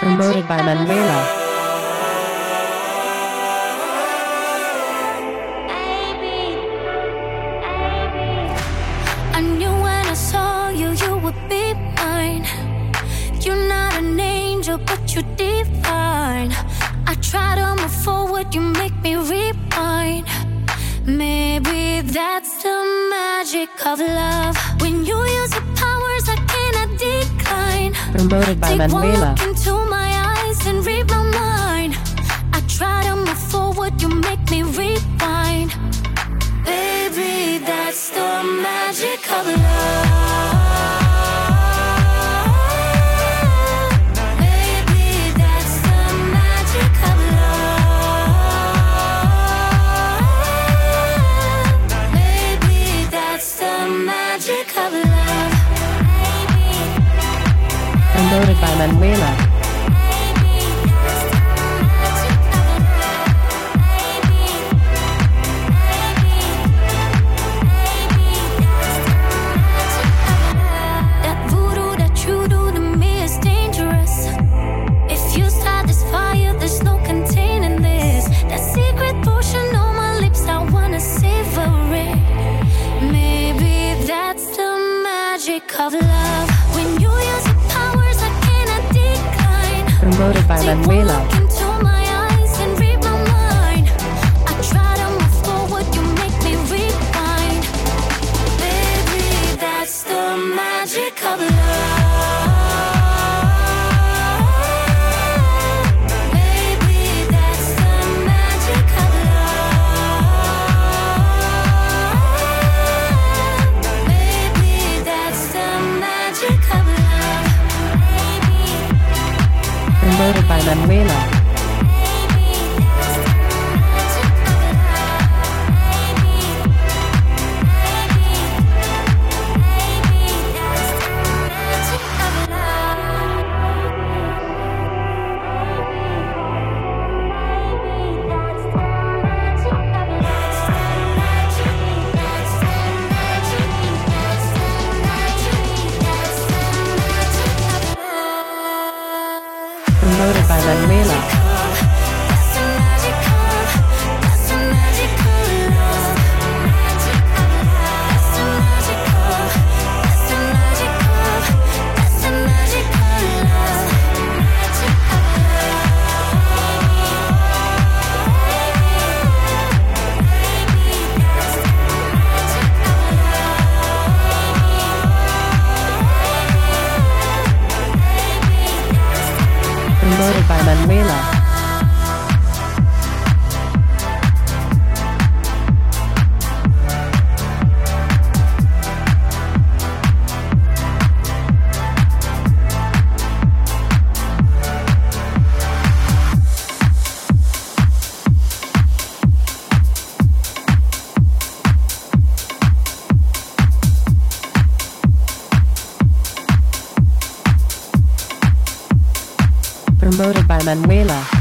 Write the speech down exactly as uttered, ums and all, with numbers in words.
Promoted by Manuela. I knew when I saw you, you would be mine. You're not an angel, but you're divine. I try to move forward, you make me rewind. Maybe that's the magic of love. When you use your powers, I cannot decline. Promoted by Take Manuela. one look into my eyes and read my mind. I try to move forward, you make me rewind. Baby, that's the magic of love. Baby, that's the magic of love. Baby, that's the magic of love. Promoted by Manuela. Of love. When you use your powers, I cannot decline. Promoted by Take Manuela. one look into my eyes and read my mind. I try to move forward, you make me rewind. Baby, that's the magic of love. Baby, that's the magic of love. Baby, that's the magic of love. Promoted by Manuela. Promoted by Manuela. Promoted by Manuela. Promoted by Manuela.